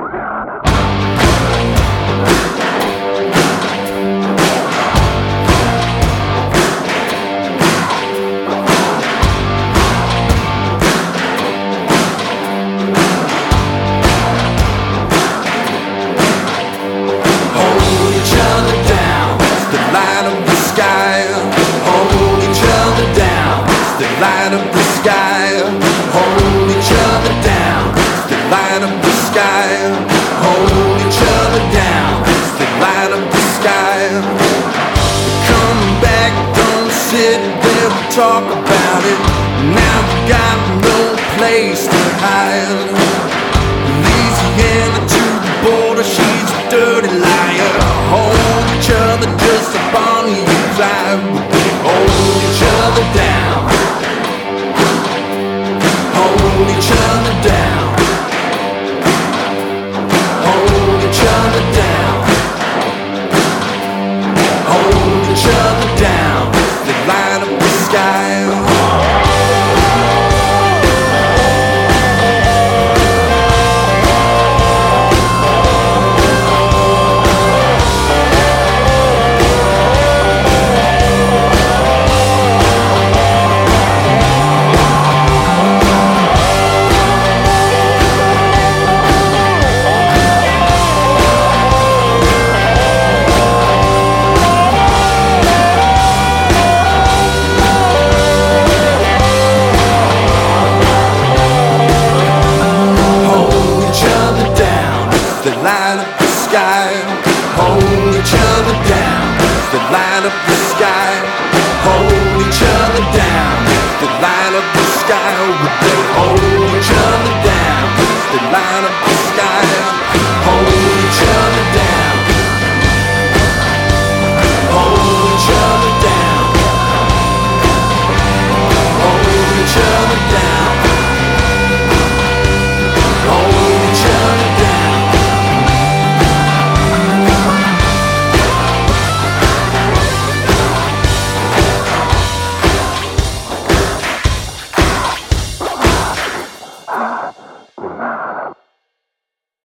Light up the sky, hold each other down. They light up the sky, hold each other down. They light up the sky. Come back, don't sit there, talk about it. Now we got no place to hide.